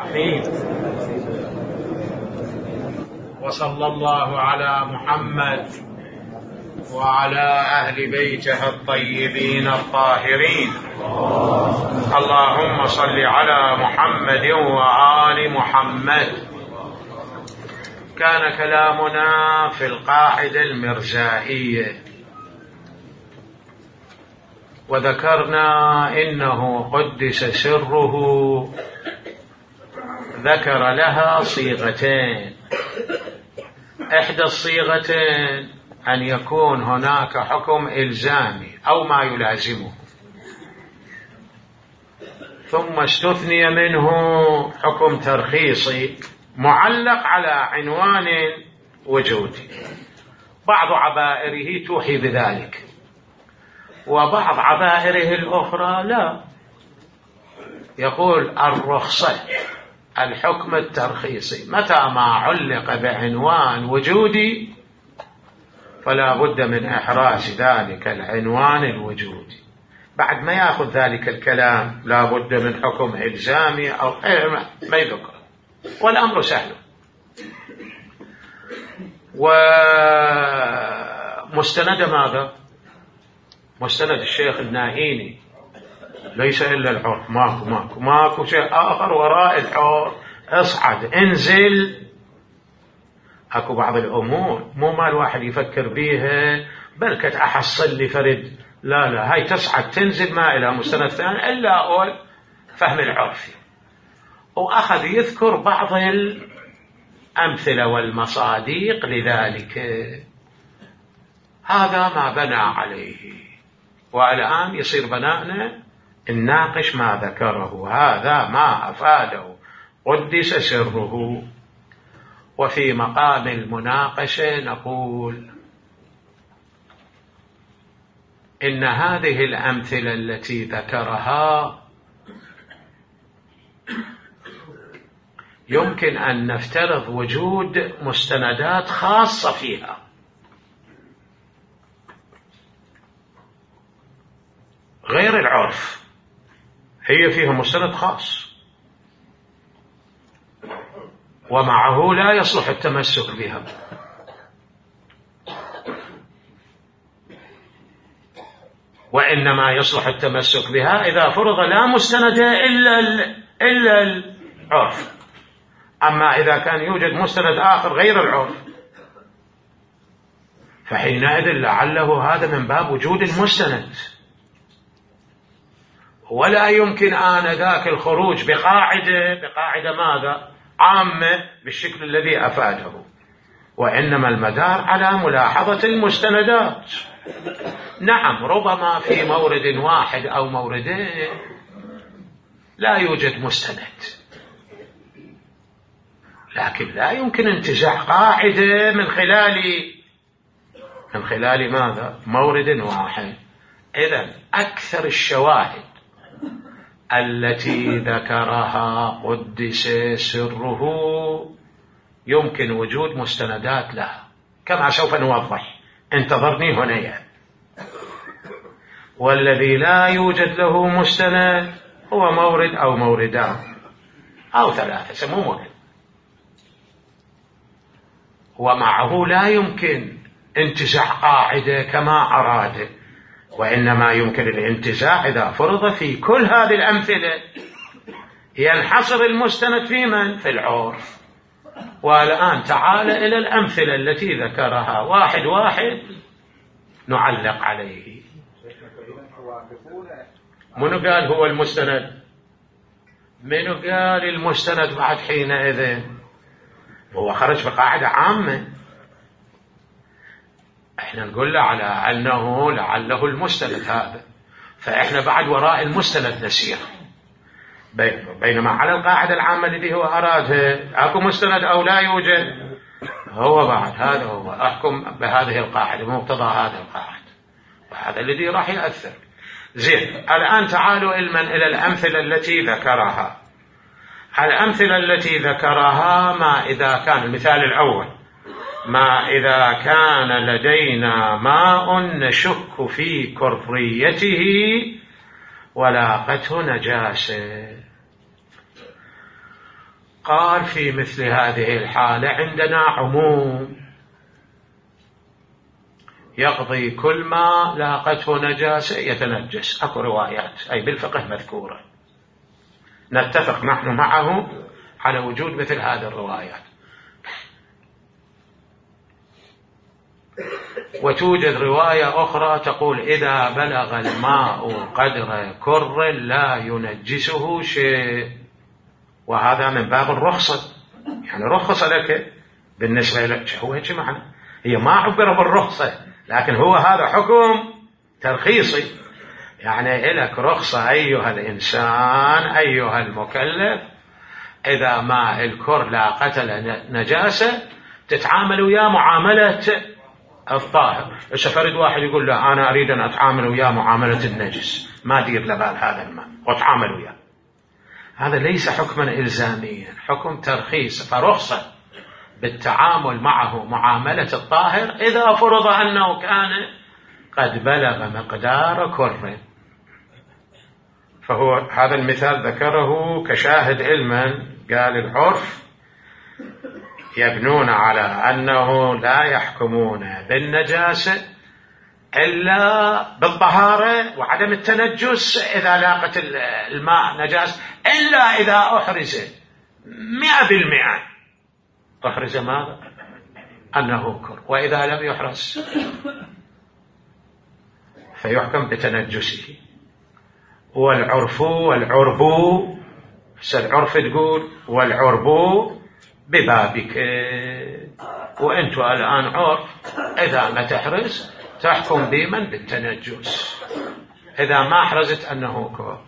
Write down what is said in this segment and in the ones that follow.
آمين. وصلى الله على محمد وعلى أهل بيته الطيبين الطاهرين. اللهم صل على محمد وآل محمد. كان كلامنا في القاعدة المرزائية، وذكرنا إنه قدس سره ذكر لها صيغتين. إحدى الصيغتين أن يكون هناك حكم إلزامي أو ما يلازمه، ثم استثني منه حكم ترخيصي معلق على عنوان وجودي. بعض عبائره توحي بذلك، وبعض عبائره الأخرى لا، يقول الرخصة الحكم الترخيصي متى ما علق بعنوان وجودي فلا بد من إحراز ذلك العنوان الوجودي. بعد ما يأخذ ذلك الكلام لا بد من حكم إلزامي أو ما يذكر، والأمر سهل. ومستند ماذا؟ مستند الشيخ النائيني ليس إلا العرف، ماكو شيء آخر وراء العرف. اصعد انزل، اكو بعض الأمور مو ما الواحد يفكر بيها بل كت أحصل لي فرد، لا هاي تصعد تنزل ما إلى مستند ثاني إلا أول فهم العرفي. وأخذ يذكر بعض الأمثلة والمصاديق لذلك. هذا ما بنى عليه، والآن يصير بناءنا نناقش ما ذكره. هذا ما أفاده قدس سره. وفي مقام المناقشة نقول إن هذه الأمثلة التي ذكرها يمكن أن نفترض وجود مستندات خاصة فيها، غير العرف، هي فيها مستند خاص ومعه لا يصلح التمسك بها. وإنما يصلح التمسك بها إذا فرض لا مستند إلا العرف. أما إذا كان يوجد مستند آخر غير العرف فحينئذ لعله هذا من باب وجود المستند، ولا يمكن آنذاك الخروج بقاعدة ماذا؟ عامة بالشكل الذي أفاده. وإنما المدار على ملاحظة المستندات. نعم، ربما في مورد واحد أو موردين لا يوجد مستند، لكن لا يمكن انتزاع قاعدة من خلال ماذا؟ مورد واحد. إذن أكثر الشواهد التي ذكرها قدس سره يمكن وجود مستندات لها، كما سوف نوضح. انتظرني هنا. والذي لا يوجد له مستند هو مورد أو موردان أو ثلاثة، مو مورد، ومعه لا يمكن انتزاع قاعدة كما أراد، وإنما يمكن الانتزاع إذا فرض في كل هذه الأمثلة ينحصر المستند في من؟ في العرف. والآن تعال إلى الأمثلة التي ذكرها واحد نعلق عليه. منو قال هو المستند؟ منو قال المستند بعد حينئذ؟ هو خرج بقاعدة عامة، احنا نقول له على أنه لعله المستند هذا، فاحنا بعد وراء المستند نسير. بينما على القاعدة العامة التي هو أرادها أكو مستند أو لا يوجد، هو بعد هذا هو أحكم بهذه القاعدة بمقتضى هذه القاعدة، وهذا الذي راح يأثر. زين، الآن تعالوا إلى الأمثلة التي ذكرها. الأمثلة التي ذكرها ما إذا كان المثال الأول ما إذا كان لدينا ماء نشك في كريته ولاقته نجاسة. قال في مثل هذه الحالة عندنا عموم يقضي كل ما لاقته نجاسة يتنجس. أكو روايات أي بالفقه مذكورة، نتفق نحن معه على وجود مثل هذه الروايات. وتوجد رواية أخرى تقول إذا بلغ الماء قدر كر لا ينجسه شيء، وهذا من باب الرخصة، يعني رخص لك بالنسبة لك. هو هيك معنى، هي ما عبر بالرخصة، لكن هو هذا حكم ترخيصي، يعني لك رخصة أيها الإنسان أيها المكلف، إذا ما الكر لا قتل نجاسة تتعامل وياه معاملة الطاهر. فرد واحد يقول له أنا أريد أن أتعامل وياه معاملة النجس، ما دير لبال هذا الماء وأتعامل وياه، هذا ليس حكما إلزاميا، حكم ترخيص، فرخصة بالتعامل معه معاملة الطاهر إذا فرض أنه كان قد بلغ مقدار كر. فهو هذا المثال ذكره كشاهد علما. قال العرف يبنون على أنه لا يحكمون بالنجاسة إلا بالطهارة وعدم التنجس إذا لاقت الماء نجاس، إلا إذا أحرز 100%. أحرز ماذا؟ أنه كر، وإذا لم يحرز فيحكم بتنجسه. والعرف العرف تقول والعرب ببابك، وأنتم الآن عرف إذا ما تحرز تحكم بمن بالتنجس، إذا ما حرزت أنه كر.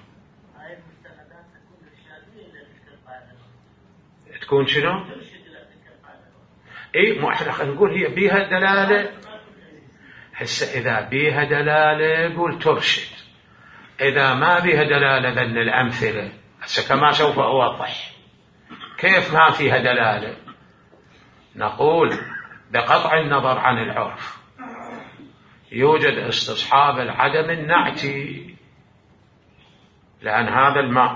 تكون شنو؟ إيه، ما إحنا نقول هي بيها دلالة. هسه إذا بيها دلالة قول ترشد، إذا ما بيها دلالة ذن الأمثلة هسه كما سوف أوضح كيف ما فيها دلالة. نقول بقطع النظر عن العرف يوجد استصحاب العدم النعتي، لأن هذا الماء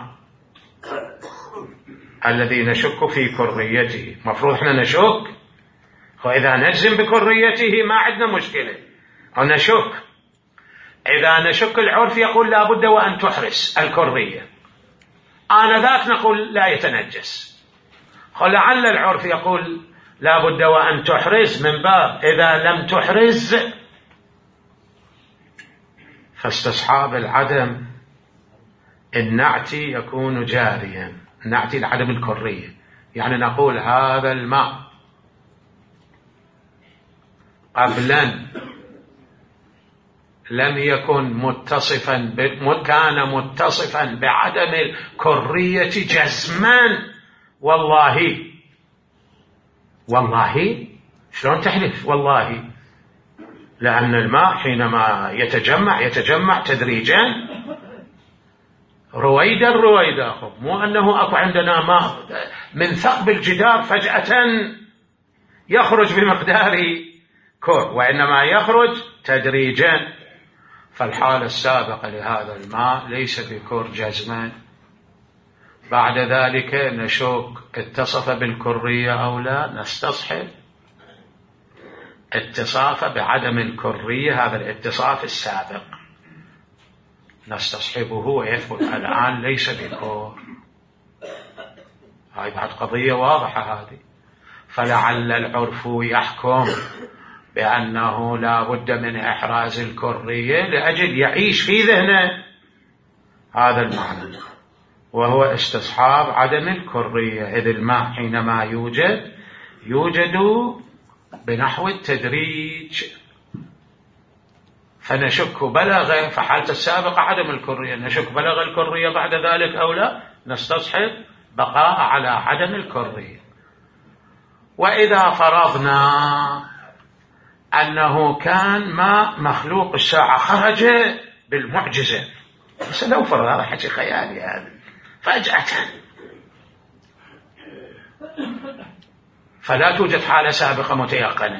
الذي نشك في كريته مفروض احنا نشك، وإذا نجزم بكريته ما عندنا مشكلة، ونشك إذا نشك العرف يقول لا بد وأن تحرس الكرية، آنذاك نقول لا يتنجس. لعل العرف يقول لا بد وأن تحرز من باب إذا لم تحرز، فاستصحاب العدم النعتي يكون جاريا، نعتي العدم الكرية، يعني نقول هذا الماء قبلا لم يكن متصفا كان متصفا بعدم الكرية جزما، والله شلون تحلف والله؟ لأن الماء حينما يتجمع تدريجا رويدا مو أنه أكو عندنا ماء من ثقب الجدار فجأة يخرج بمقدار كر، وإنما يخرج تدريجا. فالحالة السابقة لهذا الماء ليس بكر جزما، بعد ذلك نشك اتصف بالكرية أو لا، نستصحب اتصاف بعدم الكرية، هذا الاتصاف السابق نستصحبه ويثبت الآن ليس بكر. هاي بعد قضية واضحة هذه. فلعل العرف يحكم بأنه لا بد من إحراز الكرية لأجل يعيش في ذهنه هذا المعنى، وهو استصحاب عدم الكرية، إذ الماء حينما يوجد بنحو التدريج، فنشك بلغ فحالة السابقة عدم الكرية، نشك بلغ الكرية بعد ذلك أو لا، نستصحب بقاء على عدم الكرية. وإذا فرضنا أنه كان ما مخلوق الساعة خرج بالمعجزة، بس لو فرض هذا حكي خيالي هذا فجأة، فلا توجد حالة سابقة متيقنة،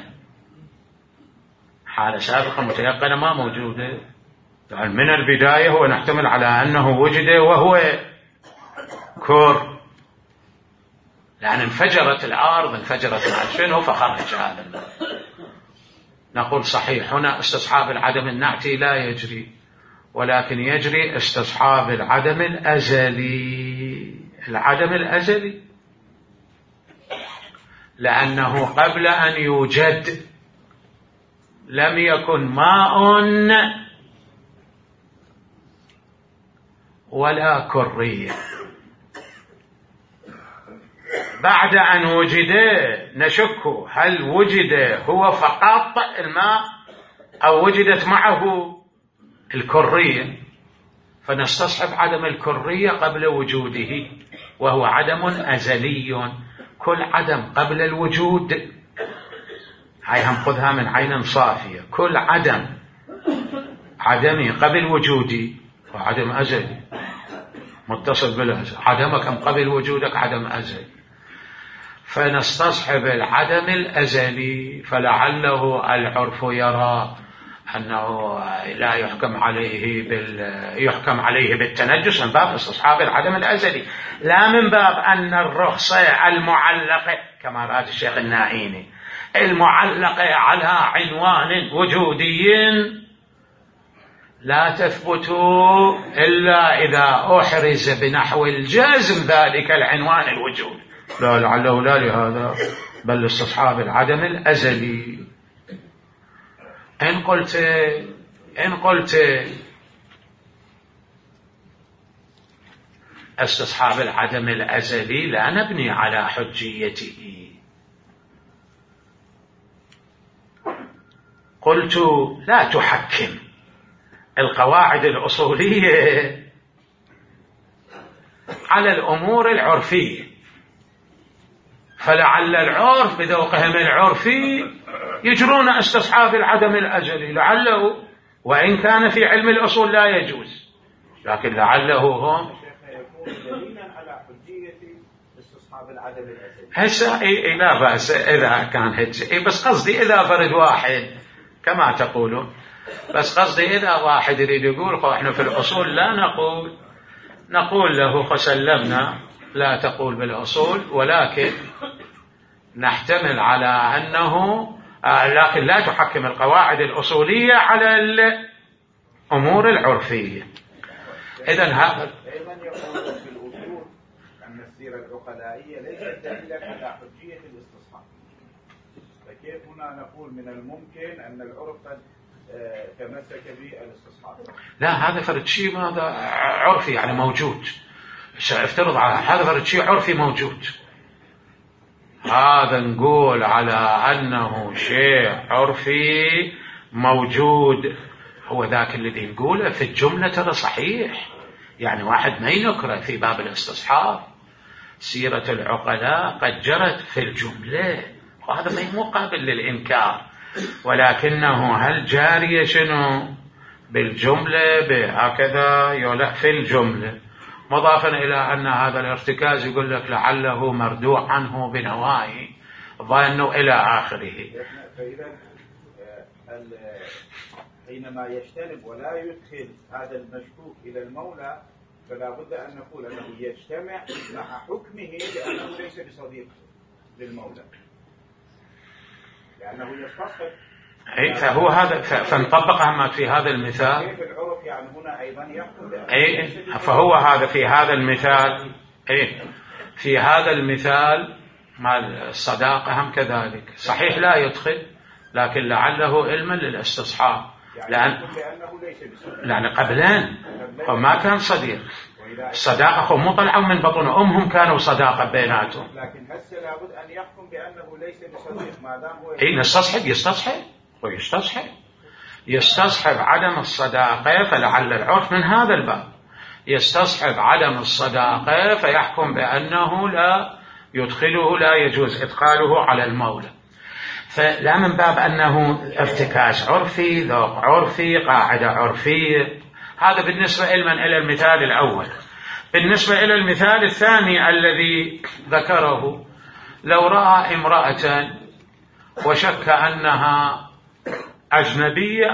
حالة سابقة متيقنة ما موجودة، يعني من البداية هو نحتمل على أنه وجد وهو كر، لأن انفجرت الأرض، انفجرت مع شنو فخرج هذا الماء. نقول صحيح هنا استصحاب العدم النعتي لا يجري، ولكن يجري استصحاب العدم الأزلي. العدم الأزلي لأنه قبل أن يوجد لم يكن ماء ولا كرية. بعد أن وجد نشك هل وجد هو فقط الماء أو وجدت معه الكرية، فنستصحب عدم الكرية قبل وجوده، وهو عدم أزلي. كل عدم قبل الوجود، هاي هم خذها من عين صافية، كل عدمي قبل وجودي وعدم أزلي متصل بالأزل. عدمك قبل وجودك عدم أزلي، فنستصحب العدم الأزلي. فلعله العرف يرى أنه لا يحكم عليه بالتنجس من باب استصحاب العدم الأزلي، لا من باب أن الرخصة المعلقة كما رأى الشيخ النائيني المعلقة على عنوان وجودي لا تثبت إلا إذا أحرز بنحو الجزم ذلك العنوان الوجود. لا، لعله لا لهذا، بل استصحاب العدم الأزلي. إن قلت استصحاب العدم الأزلي لا نبني على حجيته، قلت لا تحكم القواعد الأصولية على الأمور العرفية، فلعل العرف بذوقهم العرفي يجرون استصحاب العدم الأزلي، لعله، وإن كان في علم الأصول لا يجوز، لكن لعله هم دليلا على حجية استصحاب العدم الأزلي. هسه لا بأس إذا كان هيك، بس قصدي إذا فرد واحد كما تقولون، بس قصدي إذا واحد يريد يقول احنا في الأصول لا نقول له فسلمنا، لا تقول بالأصول، ولكن نحتمل على أنه لكن لا تحكم القواعد الأصولية على الأمور العرفية. إذن هذا دائما يقول في الأصول أن السيرة العقلائية ليست دليلا على حجية الاستصحاب، فكيف هنا نقول من الممكن أن العرف قد تمسك بالاستصحاب؟ لا، هذا فرد شيء هذا عرفي يعني موجود، افترض على هذا فرد شيء عرفي موجود، هذا نقول على أنه شيء عرفي موجود، هو ذاك الذي نقوله في الجملة ترى صحيح، يعني واحد ما ينكره في باب الاستصحاب. سيرة العقلاء قد جرت في الجملة، وهذا ما هو قابل للإنكار، ولكنه هل جارية شنو بالجملة بهكذا يولع في الجملة، مضافا إلى أن هذا الارتكاز يقول لك لعله مردوع عنه بنواهي ظنوا إلى آخره. فإذا حينما يجتنب ولا يدخل هذا المشكوك إلى المولى، فلا بد أن نقول أنه يجتمع مع حكمه بأنه ليس بصديق للمولى، لأنه يستصحب. فهو هذا فنطبق أهمات في هذا المثال. كيف العرف يعني هنا أيضا يحكم فهو هذا في هذا المثال في هذا المثال مع الصداقة هم كذلك صحيح لا يدخل، لكن لعله علما للاستصحاب، لأن قبلين وما كان صديق. الصداقة مو طلعوا من بطن أمهم كانوا صداقة بيناتهم، لكن هسه لابد أن يحكم بأنه ليس بصديق ما دام هو يستصحب عدم الصداقة، فلعل العرف من هذا الباب يستصحب عدم الصداقة فيحكم بأنه لا يدخله، لا يجوز إدخاله على المولى، فلا من باب أنه ارتكاز عرفي، ذوق عرفي، قاعدة عرفية. هذا بالنسبة إلى المثال الأول. بالنسبة إلى المثال الثاني الذي ذكره، لو رأى امرأة وشك أنها أجنبية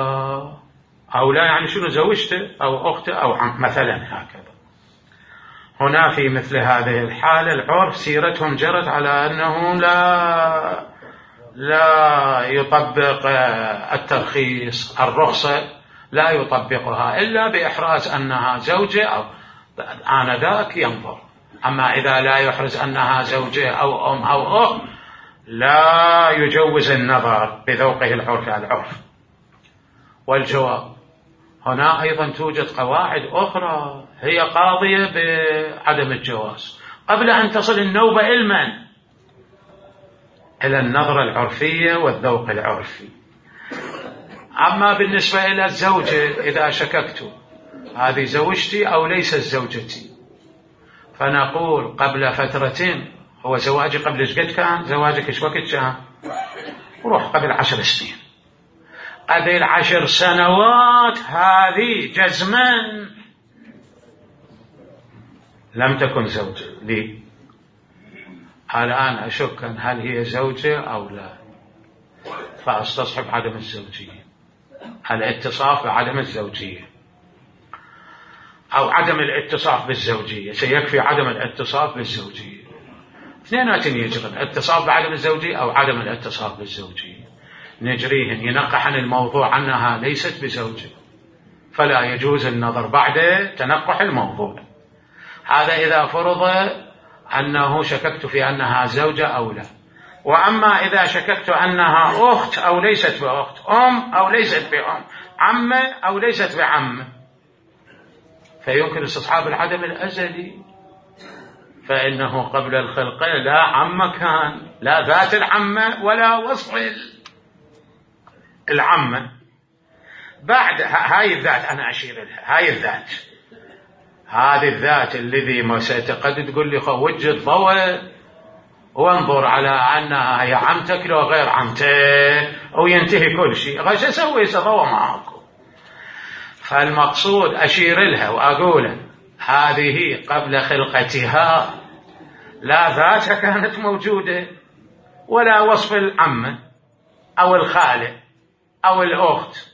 أو لا يعني شنو زوجته أو أخته أو مثلا هكذا، هنا في مثل هذه الحالة العرف سيرتهم جرت على أنه لا يطبق الترخيص، الرخصة لا يطبقها إلا بإحراز أنها زوجة أو آنذاك ينظر. أما إذا لا يحرز أنها زوجة أو أم أو أخت لا يجوز النظر بذوقه العرفي على العرف. والجواب هنا أيضا توجد قواعد أخرى هي قاضية بعدم الجواز قبل أن تصل النوبة إلى النظرة العرفية والذوق العرفي. أما بالنسبة إلى الزوجة إذا شككت هذه زوجتي أو ليست زوجتي، فنقول قبل فترة، هو زواجي قبل ايش قد كان؟ زواجك ايش وقت كان؟ روح قبل 10 سنين. قبل 10 سنوات هذه جزما لم تكن زوجة لي. الآن أشك هل هي زوجة أو لا، فأستصحب عدم الزوجية، الاتصاف بعدم الزوجية أو عدم الاتصاف بالزوجية. سيكفي عدم الاتصاف بالزوجية، اثنيناتهم يجري، الاتصاف بعدم الزوجية أو عدم الاتصاف بالزوجية، نجريهن ينقح عن الموضوع أنها ليست بزوجة، فلا يجوز النظر بعد تنقح الموضوع. هذا إذا فرض أنه شككت في أنها زوجة أو لا. وأما إذا شككت أنها أخت أو ليست بأخت، أم أو ليست بأم، عمة أو ليست بعمة، فيمكن استصحاب العدم الأزلي، فإنه قبل الخلقة لا عمة كان، لا ذات العمة ولا وصف العمة. بعد هاي الذات أنا أشير لها، هاي الذات، هذه الذات الذي ما قد تقول لي وجد ضوء وانظر على أنها هي عمتك لو غير عمتك وينتهي كل شيء، غاش أسوي ضوء معاكم. فالمقصود أشير لها وأقول هذه قبل خلقتها لا ذاتها كانت موجودة ولا وصف العمة أو الخالة أو الأخت.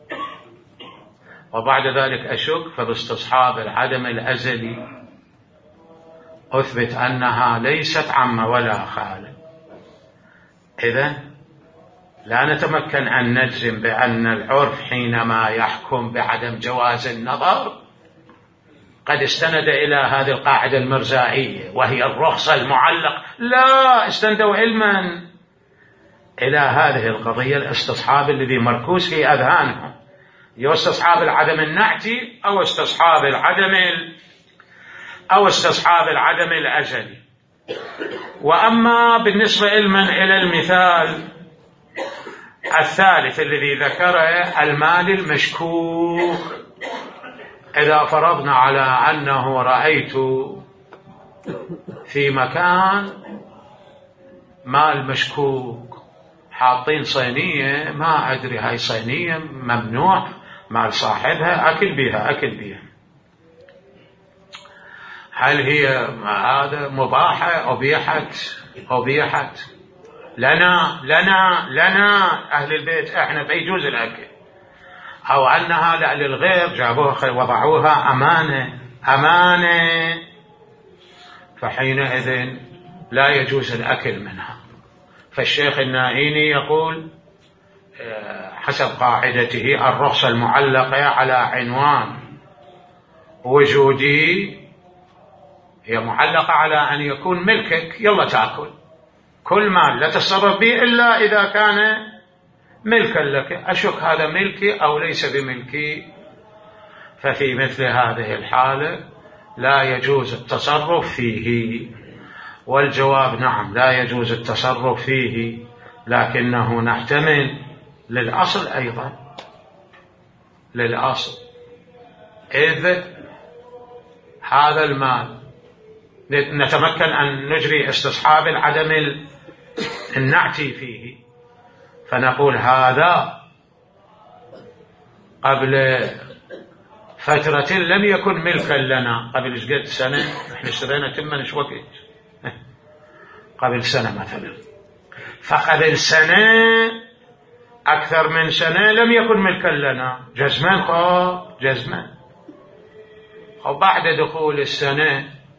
وبعد ذلك أشك فباستصحاب العدم الأزلي أثبت أنها ليست عمة ولا خالة. إذن لا نتمكن أن نجزم بأن العرف حينما يحكم بعدم جواز النظر قد استند إلى هذه القاعدة المرزائية وهي الرخصة المعلق، لا، استندوا علما إلى هذه القضية الاستصحاب الذي مركوز في أذهانهم، استصحاب العدم النعتي أو استصحاب العدم الأزلي. وأما بالنسبة إلى المثال الثالث الذي ذكره المال المشكوك، إذا فرضنا على أنه رأيت في مكان مال مشكوك حاطين صينية، ما أدري هاي صينية ممنوع مال صاحبها أكل بها، هل هي هذا مباحة أبيحت لنا أهل البيت إحنا فيجوز الأكل، أو أنها لا للغير جابوها وضعوها أمانة، فحينئذ لا يجوز الأكل منها. فالشيخ النائيني يقول حسب قاعدته الرخصة المعلقة على عنوان وجودي هي معلقة على أن يكون ملكك، يلا تأكل كل مال لا تتصرف به إلا إذا كان ملكا لك. أشك هذا ملكي أو ليس بملكي، ففي مثل هذه الحالة لا يجوز التصرف فيه. والجواب نعم لا يجوز التصرف فيه، لكنه نحتمل للأصل أيضا، للأصل، إذ هذا المال نتمكن أن نجري استصحاب العدم النعتي فيه، فنقول هذا قبل فترة لم يكن ملكا لنا، قبل قد سنة، احنا اشترينا تمن ايش وقت؟ قبل سنة مثلا، فقبل سنة أكثر من سنة لم يكن ملكا لنا جزمان، وبعد دخول السنة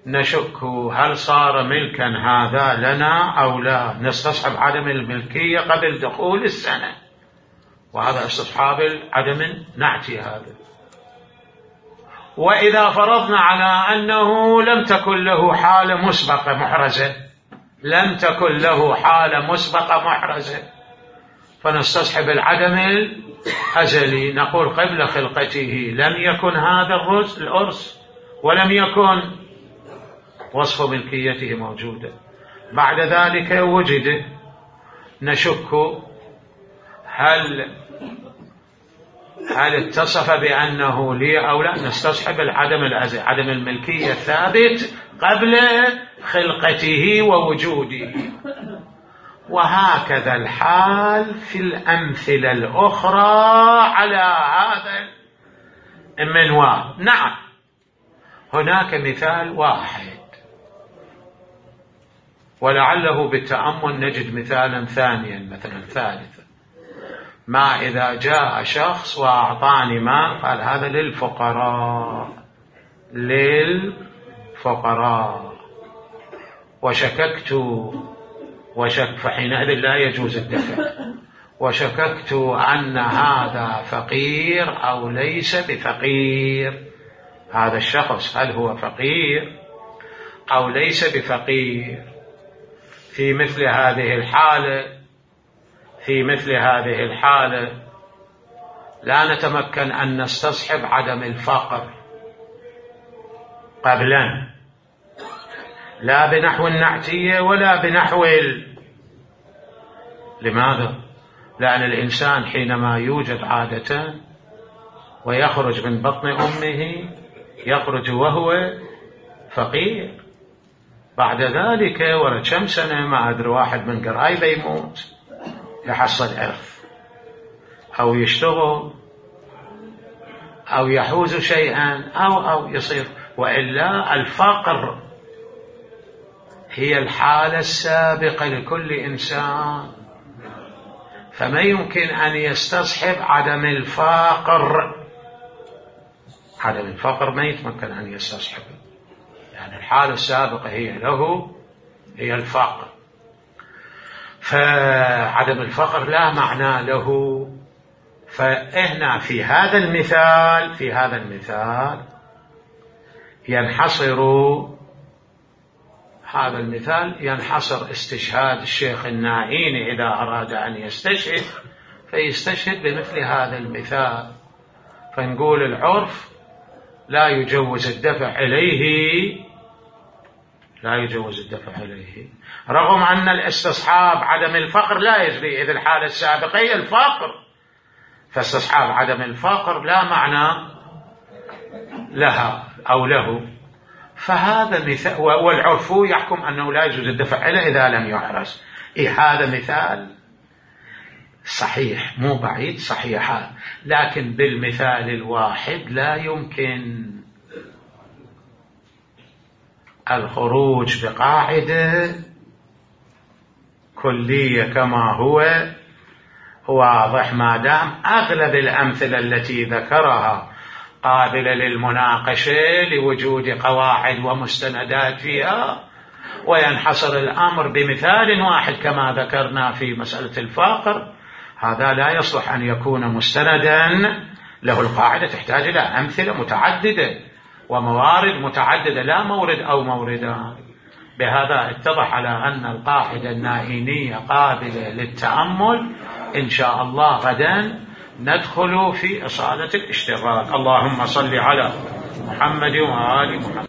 نشك هل صار ملكا هذا لنا أو لا، نستصحب عدم الملكية قبل دخول السنة، وهذا استصحاب عدم نعتي هذا. وإذا فرضنا على أنه لم تكن له حالة مسبقة محرزة، لم تكن له حالة مسبقة محرزة، فنستصحب العدم الأزلي، نقول قبل خلقته لم يكن هذا الأرث ولم يكن وصف ملكيته موجودا، بعد ذلك وجد، نشك هل اتصف بأنه لي أو لا، نستصحب العدم الأزلي، عدم الملكية الثابت قبل خلقته ووجوده. وهكذا الحال في الأمثلة الأخرى على هذا المنوال. نعم، هناك مثال واحد، ولعله بالتأمل نجد مثالا ثانيا، مثلا ثالثا. ما إذا جاء شخص وأعطاني مال، قال هذا للفقراء، فحينئذ لا يجوز الدفع. وشككت أن هذا فقير أو ليس بفقير، هذا الشخص هل هو فقير أو ليس بفقير. في مثل هذه الحالة لا نتمكن أن نستصحب عدم الفقر قبلا، لا بنحو النعتية ولا بنحو لماذا؟ لأن الإنسان حينما يوجد عادة ويخرج من بطن أمه يخرج وهو فقير، بعد ذلك ورد كم سنة ما أدري واحد من قرايبه يموت، يحصل إرث أو يشتغل أو يحوز شيئا أو يصير. وإلا الفقر هي الحالة السابقة لكل إنسان، فما يمكن أن يستصحب عدم الفقر. عدم الفقر ما يتمكن أن يستصحب، يعني الحالة السابقة هي له هي الفقر، فعدم الفقر لا معنى له. فإحنا في هذا المثال ينحصر استشهاد الشيخ النائيني إذا أراد أن يستشهد، فيستشهد بمثل هذا المثال، فنقول العرف لا يجوز الدفع إليه، رغم أن الاستصحاب عدم الفقر لا يجري، إذ الحالة السابقة هي الفقر، فاستصحاب عدم الفقر لا معنى لها أو له. فهذا مثال، والعرف يحكم أنه لا يجوز الدفع إليه إذا لم يحرز. هذا مثال صحيح، مو بعيد، صحيح، لكن بالمثال الواحد لا يمكن الخروج بقاعدة كلية كما هو واضح، ما دام أغلب الأمثلة التي ذكرها قابلة للمناقشة لوجود قواعد ومستندات فيها، وينحصر الأمر بمثال واحد كما ذكرنا في مسألة الفقر، هذا لا يصلح أن يكون مستندا له. القاعدة تحتاج إلى أمثلة متعددة وموارد متعددة، لا مورد أو موردان. بهذا اتضح على أن القاعدة النائينية قابلة للتأمل. إن شاء الله غدا ندخل في إصالة الاشتراك. اللهم صل على محمد وآل محمد.